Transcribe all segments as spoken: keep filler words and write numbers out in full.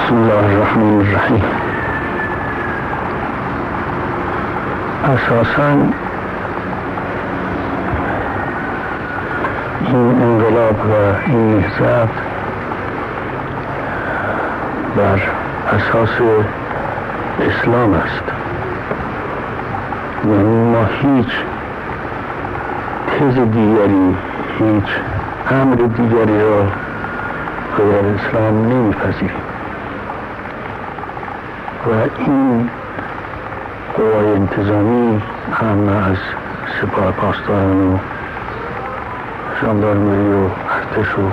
بسم الله الرحمن الرحیم. اساساً این انقلاب و این نهضت بر اساس اسلام است. یعنی ما هیچ تز دیگری، هیچ امر دیگری را غیر اسلام نمیپذیریم و این قوای انتظامی هم از سپاه پاسداران و ژاندارمری و ارتش و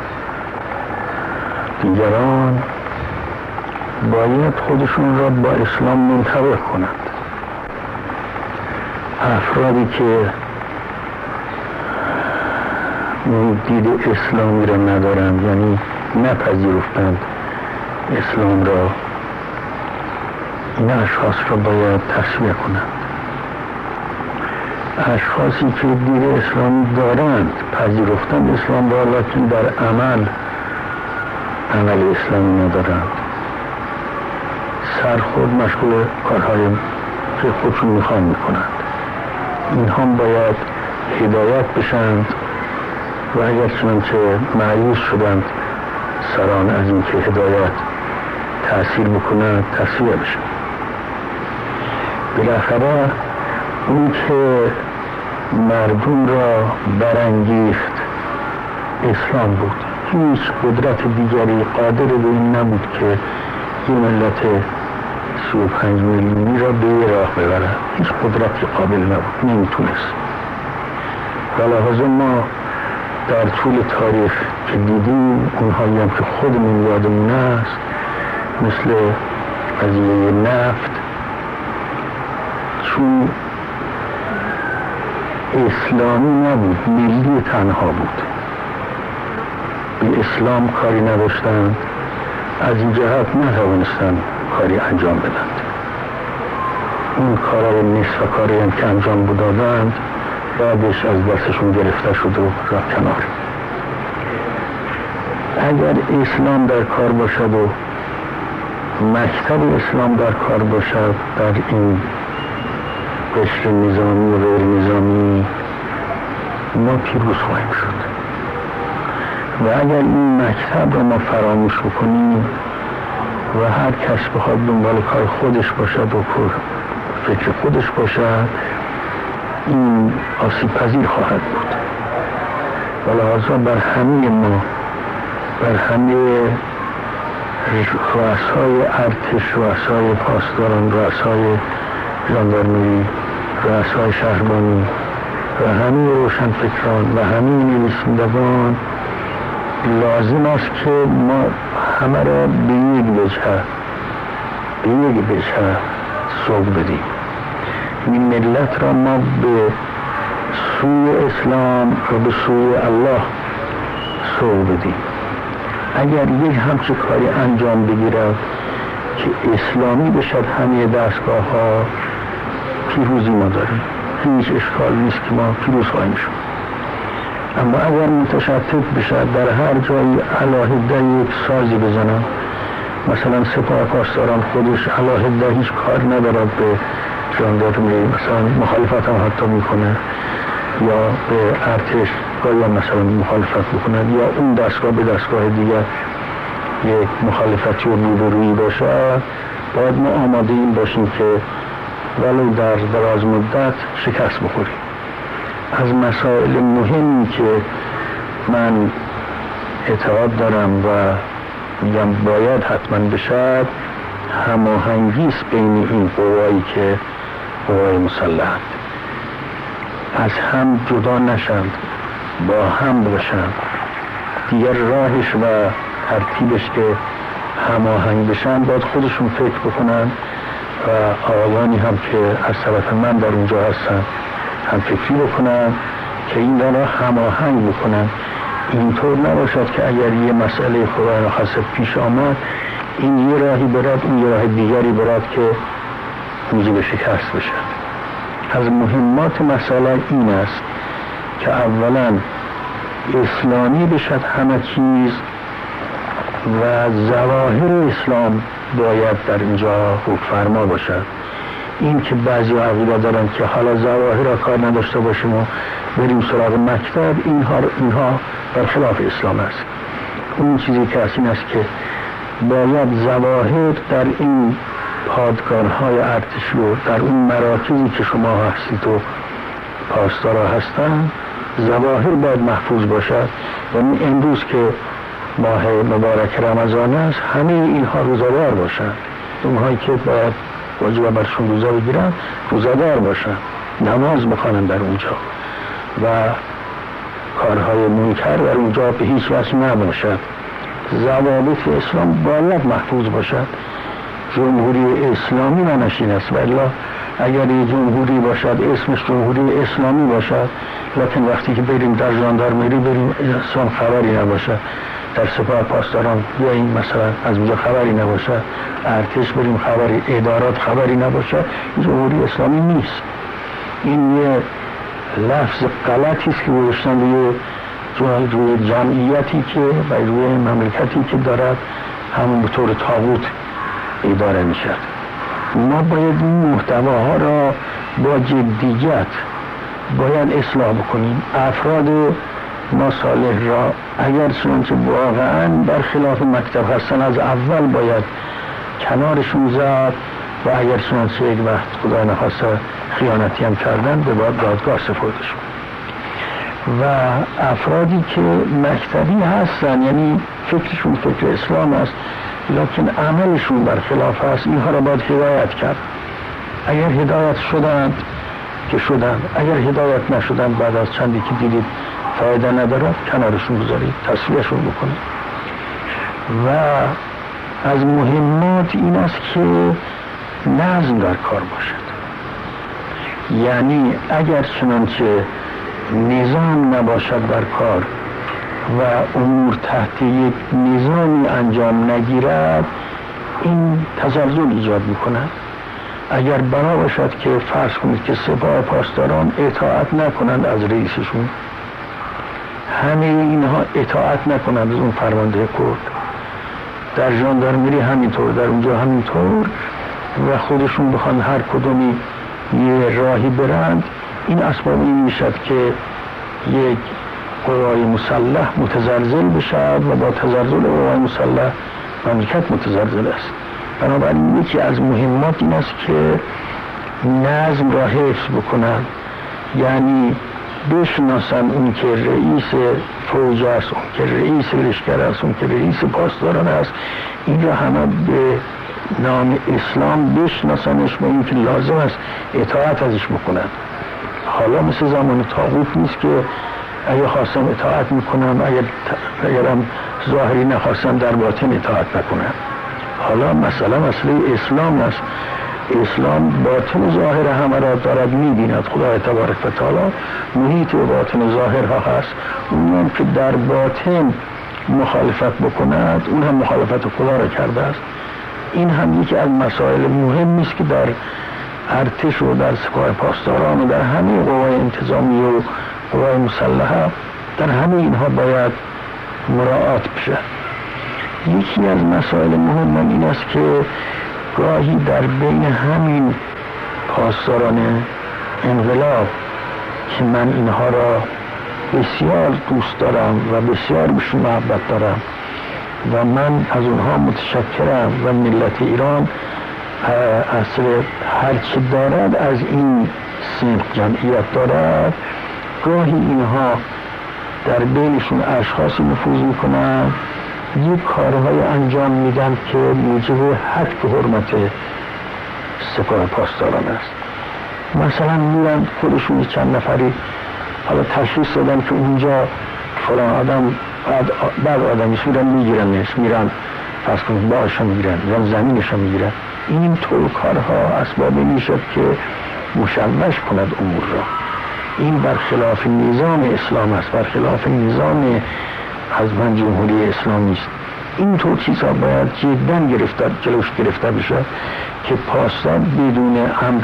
دیگران باید خودشون را با اسلام منطبق کنند. افرادی که دید اسلامی را ندارند، یعنی نپذیرفتند اسلام را، این اشخاص را باید تصفیه کنند. اشخاصی که دید اسلامی دارند، پذیرفتند اسلام را، لیکن در عمل عمل اسلامی ندارند، سرخود مشغول کارهای که خودشون میخوان میکنند، این هم باید هدایت بشند و اگر چنانچه مایوس شدند سران از این که هدایت تأثیر بکنند تصفیه بشند. بالاخره اون که مردم را برانگیخت اسلام بود. هیچ قدرت دیگری قادر به این نبود که این ملت سی و پنج میلیونی را به راه ببرد. هیچ قدرتی قابل نبود، نمیتونست. ولهذا ما در طول تاریخ که دیدیم، اونهایی هم که خودمون یادمون است، مثل قضیه نفت، چون اسلامی نبود، ملی تنها بود، به اسلام کاری نداشتند، از این جهت نتوانستند کاری انجام بدند. اون کارهای نصف کاری هم که انجام بدادند بعدش از دستشون گرفته شد و رفت کنار. اگر اسلام در کار باشد و مکتب اسلام در کار باشد در این قشر نظامی و غیر نظامی، ما پیروز خواهیم شد. و اگر این مکتب را ما فراموش بکنیم و هر کس بخواد دنبال کار خودش باشد و فکر خودش باشد، این آسیب پذیر خواهد بود. ولهذا بر همه ما، بر همه رؤسای ارتش، رؤسای پاسداران، رؤسای ژاندارمری، رؤسای شهربانی و همه روشنفکران و همه نویسندگان لازم است که ما همه را به یک وجه به یک وجه سوق بدیم. این ملت را ما به سوی اسلام و به سوی الله سوق بدیم. اگر یک همچه کاری انجام بگیرد که اسلامی بشد همه دستگاه ها، پیروزی ما داریم، هیچ اشکال نیست که ما پیروز خواهیم شد. اما اگر متشتت بشد، در هر جایی علاهده یک سازی بزنن، مثلا سپاه پاسداران خودش علاهده هیچ کار ندارد به ژاندارمری، مثلا مخالفت هم حتی میکنه، یا به ارتش گاهی مثلا مخالفت بکنه، یا اون دستگاه به دستگاه دیگر یک مخالفتی و روبرویی باشه، باید ما آماده این باشیم که ولو در دراز مدت شکست بخوریم. از مسائل مهمی که من اعتقاد دارم و میگم باید حتما بشد، هماهنگی است بین این قوایی که قوای مسلحند، از هم جدا نشند، با هم باشند. دیگر راهش و ترتیبش که هماهنگ بشن باید خودشون فکر بکنن و آقایانی هم که از طرف من در اونجا هستن هم فکری بکنن که این را هماهنگ بکنن. اینطور نباشد که اگر یه مسئله خدای نخواسته پیش آمد، این یه راهی برد، اون یه راه دیگری برد که موجب شکست بشد. از مهمات مسئله این است که اولا اسلامی بشد همه چیز و ظواهر اسلام باید در اینجا حکمفرما باشد. این که بعضی عقیده دارن که حالا ظواهر را کار نداشته باشیم و بریم سراغ مکتب، اینها اینها بر خلاف اسلام است. اون چیزی که از این است که باید ظواهر در این پادگان‌های ارتشی و در اون مراکزی که شما هستید و پاسدارا هستند، ظواهر باید محفوظ باشد. و امروز که ماه مبارک رمضان است، همه اینها روزادار باشند. اونهایی که باید واجب برشون روزه بگیرن روزادار باشن، نماز بخوانن در اونجا و کارهای منکر در اونجا به هیچ وجه نباشد. ضوابط اسلام باید محفوظ باشد. جمهوری اسلامی معنیش این است، ولی اگر یه جمهوری باشد اسمش جمهوری اسلامی باشد، لکن وقتی که بریم در ژاندارمری بریم اسلام خبری نباشد، در سپاه پاسداران بیاییم مثلا از اونجا خبری نباشد، ارتش بریم خبری، ادارات خبری نباشد، جمهوری اسلامی نیست. این یه لفظ غلطی است که گذاشتن روی روی جمعیتی که و روی مملکتی که دارد همون به طور طاغوت اداره میشد. ما باید این محتواها را با جدیت باید اصلاح بکنیم. افراد ناصالح را اگر چنانچه واقعا برخلاف مکتب هستن از اول باید کنارشون زد و اگر چنانچه یک وقت خدا نخواسته خیانتی هم کردن به باید دادگاه سپردشون. و افرادی که مکتبی هستن یعنی فکرشون فکر اسلام است لکن عملشون برخلاف است، اینها را باید هدایت کرد. اگر هدایت شدند که شدند، اگر هدایت نشدند بعد از چندی که دیدید فایده ندارد کنارشون بذارید، تصفیهشون بکنید. و از مهمات این است که نظم در کار باشد. یعنی اگر چنانچه نظام نباشد در کار و امور تحت یک نظامی انجام نگیرد، این تزلزل ایجاد میکند. اگر بنا باشد که فرض کنید که سپاه پاسداران اطاعت نکنند از رئیسشون، همه اینها اطاعت نکنند از اون فرمانده کرد، در ژاندارمری همینطور، در اونجا همینطور، و خودشون بخوان هر کدومی یه راهی برند، این اسباب این میشد که یک قوای مسلح متزلزل بشد و با تزلزل قوای مسلح مملکت متزلزل است. بنابراین یکی از مهمات این است که نظم را حفظ بکنند، یعنی بشناسن اون که رئیس فوج است، اون که رئیس لشکر است، اون که رئیس پاسداران است، این را همه به نام اسلام بشناسنش و این که لازم است اطاعت ازش بکنند. حالا مثل زمان طاغوت نیست که اگه خواستم اطاعت میکنم، اگر اگرم ظاهری نخواستم در باطن اطاعت نکنم. حالا مسئله مسئله اسلام است. اسلام باطن ظاهر همه را دارد میبیند. خدا تبارک و تعالی محیط و باطن ظاهرها هست. اون هم که در باطن مخالفت بکند اون هم مخالفت خدا را کرده است. این هم یکی از مسائل مهم است که در ارتش و در سپاه پاسداران و در همه قوای انتظامی و قوای مسلحه در همه اینها باید مراعات بشه. یکی از مسائل مهم این است که گاهی در بین همین پاسداران انقلاب که من اینها را بسیار دوست دارم و بسیار بهشون محبت دارم و من از اونها متشکرم و ملت ایران اصل هرچی دارد از این سنف جمعیت دارد، گاهی اینها در بینشون اشخاصی نفوذ میکنن، یک کارهای انجام میدن که موجب حق حرمت سپاه پاسداران است. مثلا میرن خودشون چند نفری حالا تشخیص دادن که اونجا فلان آدم بعد, بعد آدمیش میرن میگیرنش، میرن فرض کنید باهاشو میگیرن یا زمینشو میگیرن. این طور کارها اسبابی میشد که مشوش کند امور را. این برخلاف نظام اسلام است، برخلاف نظام از من جمهوری اسلامی است. این طور چیزها باید جداً گرفته جلوش گرفته بشه که پاسدار بدون امر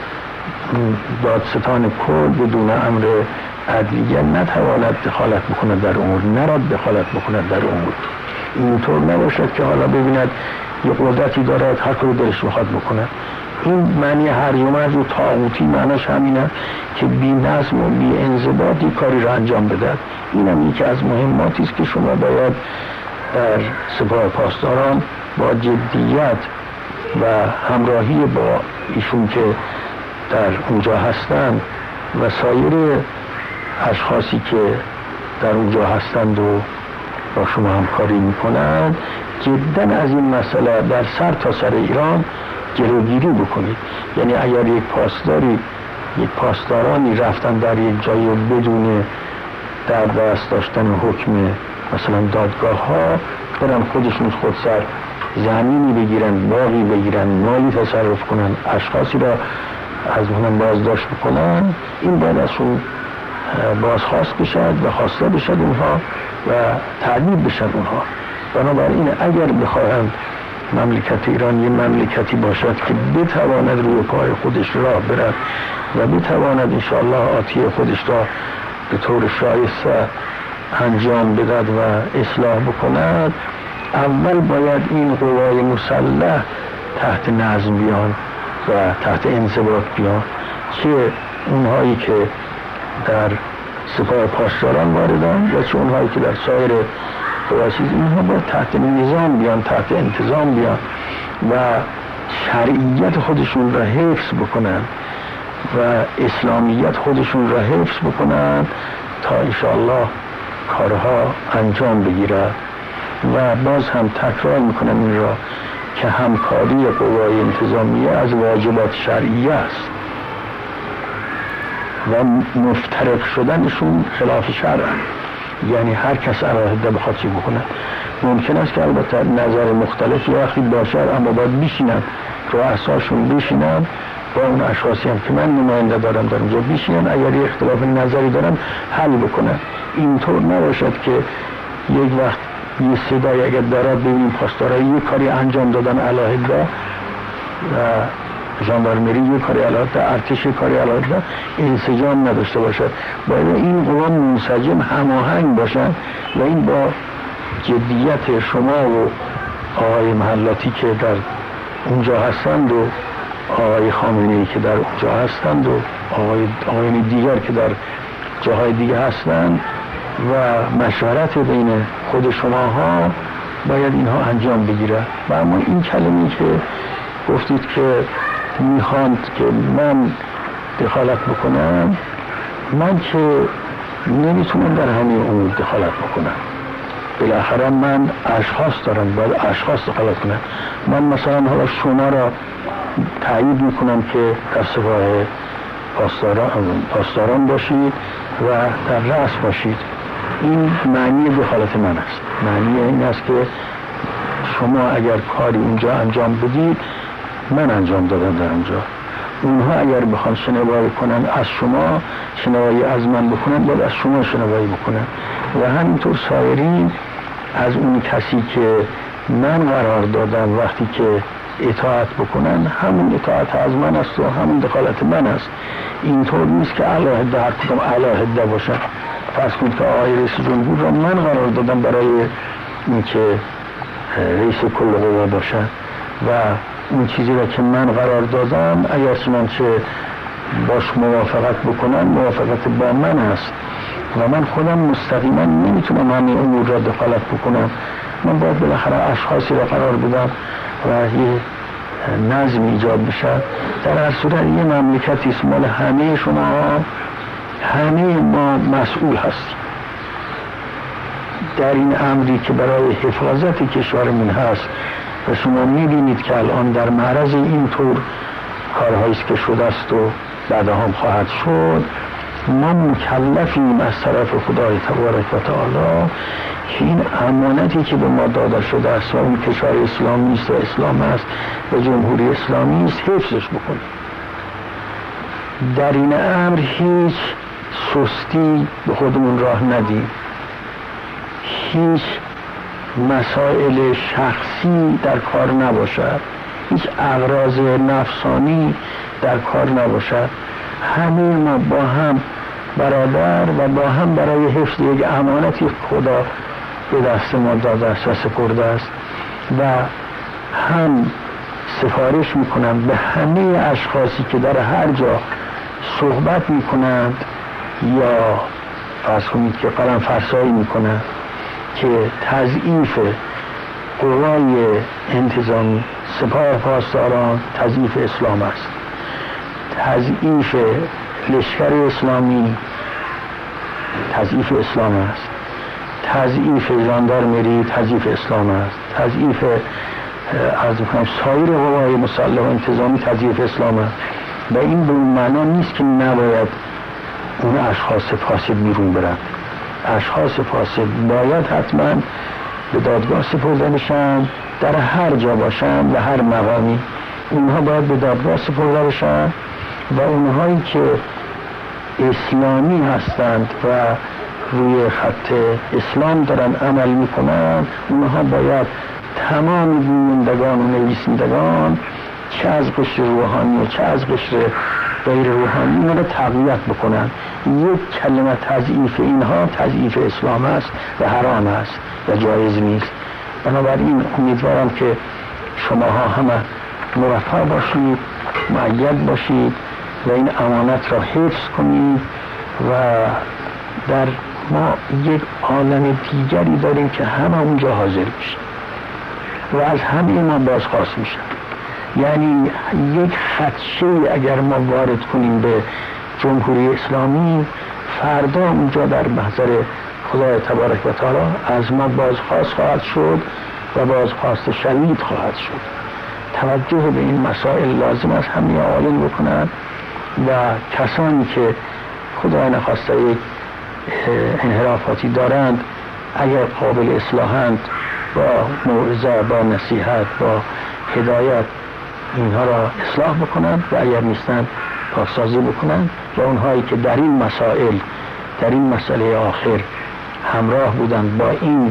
دادستان کل، بدون امر عدلیه نتواند دخالت بکنه در امور، نراد دخالت بکنه در امور. اینطور نباشد که حالا ببیند یه قدرتی دارد هر کاری دلش میخواد بکنه. این معنی هرج و مرج و طاغوتی معناش همینه که بی نظم و بی انضباطی کاری را انجام بدهد. این هم یکی از مهماتی است که شما باید در سپاه پاسداران با جدیت و همراهی با ایشون که در اونجا هستند و سایر اشخاصی که در اونجا هستند و با شما همکاری میکنند جدا از این مسئله در سر تا سر ایران جلوگیری بکنید. یعنی اگر یک پاسداری یک پاسدارانی رفتن در یک جایی بدون در دست داشتن حکم مثلا دادگاه ها برن خودشون خود سر زمینی بگیرن، باقی بگیرن، مالی تصرف کنن، اشخاصی را از اونم بازداشت بکنن، این باید از اون بازخواست بشد و خواسته بشد اونها و تعدیب بشد اونها. بنابراین اگر بخواهند مملکت ایران یه مملکتی باشد که بتواند روی پای خودش راه برد و بتواند انشاءالله آتی خودش را به طور شایسته انجام بدهد و اصلاح بکند، اول باید این قوای مسلح تحت نظم بیان و تحت انضباط بیان، چه اونهایی که در سپاه پاسداران واردن و چه اونهایی که در سایر قواسیز، اینها باید تحت نظام بیان، تحت انتظام بیان و شرعیت خودشون را حفظ بکنن و اسلامیت خودشون را حفظ بکنن تا انشاءالله کارها انجام بگیره. و باز هم تکرار میکنم این را که همکاری قوای انتظامیه از واجبات شرعیه است و مفترق شدنشون خلاف شرع، یعنی هر کس علاهده بخواد چی بکنه. ممکن است که البته نظر مختلفی وقتی باشد اما باید بشینن رؤساشون بشینن با اون اشخاصی هم که من نماینده دارم در اونجا بشینن، اگر یه اختلاف نظری دارن حل بکنن. اینطور نباشد که یک وقت یه صدای اگر دارد ببینیم پاسدارا یه کاری انجام دادن علاهده و ژاندارمری یه کاری علاهده، ارتش کاری علاهده، انسجام نداشته باشد. باید این قوا منسجم هماهنگ باشن و این با جدیت شما و آقای محلاتی که در اونجا هستند و آقای خامنه‌ای که در اونجا هستند و آقای آقایان دیگر که در جاهای دیگه هستند و مشورت بین خود شماها باید اینها انجام بگیره. و اما این کلمه‌ای که گفتید که میخواند که من دخالت بکنم، من که نمیتونم در همین امور دخالت بکنم. بالاخره من اشخاص دارم، باید اشخاص دخالت کنم. من مثلا حالا شما را تایید میکنم که در سپاه پاسداران پاسداران باشید و در رأس باشید. این معنی دخالت من است. معنی این است که شما اگر کاری اونجا انجام بدید من انجام دادم در اونجا. اونها اگر بخوان شنوایی کنن از شما، شنوایی از من بکنن، باید از شما شنوایی بکنن. و همینطور سایرین از اون کسی که من قرار دادم وقتی که اطاعت بکنن، همون اطاعت از من است و همون دخالت من است. اینطور نیست که علاهده هر کدام علاهده باشن. فرض کنید که آقای رئیس جمهور را من قرار دادم برای اینکه رئیس کل قوا باشن و اون چیزی را که من قرار دادم اگر چنانچه باش موافقت بکنن، موافقت با من است و من خودم مستقیما نمیتونم همه امور را دخالت بکنم. من باید بالاخره اشخاصی را قرار بدم و یه نظم ایجاد بشه. در هر صورت یه مملکتی است مال همه شما، همه ما مسئول هستیم در این امری که برای حفاظت کشورمون هست و شما میبینید که الان در معرض اینطور کارهایی است که شده است و بعد هم خواهد شد. ما مکلفیم از طرف خدای تبارک و تعالی که این امانتی که به ما داده شده است و اون کشور اسلامی است و اسلام است و جمهوری اسلامی است حفظش بکنیم. در این امر هیچ سستی به خودمون راه ندیم، هیچ مسائل شخصی در کار نباشد، هیچ اغراض نفسانی در کار نباشد. همه ما با هم برادر و با هم برای حفظ یک امانتی خدا به دست ما داده است و سپرده است و هم سفارش میکنم به همه اشخاصی که در هر جا صحبت میکنند یا فرض کنید که قلم فرسایی میکنند که تضعیف قوای انتظامی، سپاه پاسداران تضعیف اسلام است، تضعیف لشکر اسلامی تضعیف اسلام است، تضعیف ژاندارمری تضعیف اسلام است، تضعیف از میکنم سایر قوای مسلح و انتظامی تضعیف اسلام است. و این به اون معنا نیست که نباید اون اشخاص فاسد بیرون برند. اشخاص فاسد باید حتما به دادگاه سپرده بشن، در هر جا باشن و هر مقامی اونها باید به دادگاه سپرده بشن و اونهایی که اسلامی هستند و روی خط اسلام دارن عمل میکنن اونها باید تمام گویندگان و نویسندگان چه از قشر روحانی و چه از قشر غیر روحانی اینا رو تقویت بکنن. یک کلمه تضعیف اینها تضعیف اسلام است و حرام است و جایز نیست. بنابراین امیدوارم که شماها همه موفق باشید، مؤید باشید و این امانت را حفظ کنید و در ما یک عالم دیگری داریم که همه اونجا حاضر میشن و از همه ما بازخواست میشن. یعنی یک خدشه اگر ما وارد کنیم به جمهوری اسلامی، فردا اونجا در محضر خدای تبارک و تعالی از ما بازخواست خواهد شد و بازخواست شدید خواهد شد. توجه به این مسائل لازم است همه عالم بکنند و کسانی که خدای نخواسته یک انحرافاتی دارند اگر قابل اصلاحند با موعظه، با نصیحت، با هدایت اینها را اصلاح بکنند و اگر نیستند پاکسازی بکنند و اونهایی که در این مسائل در این مسئله آخر همراه بودند با این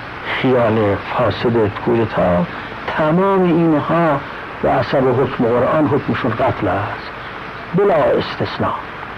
خیال فاسد کودتا، تمام اینها و حسب حکم قرآن حکمشون قتل است بلا استثناء.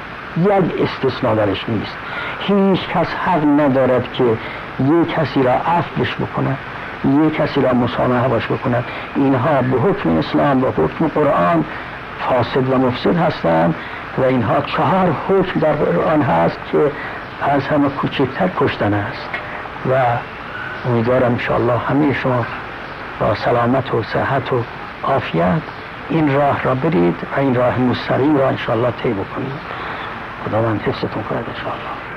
یک استثناء درش نیست. هیچ کس حق ندارد که یک کسی را عفوش بکنه، یک کسی را مسامحه باش بکنه. اینها به حکم اسلام و حکم قرآن فاسد و مفسد هستند و اینها چهار حکم در قرآن هست که از همه کوچکتر کشتن است و امیدوارم انشاءالله همه شما با سلامت و صحت و عافیت این راه را برید و این راه مستقیم را انشاءالله طی بکنید. خداوند حفظتون کنه انشاءالله.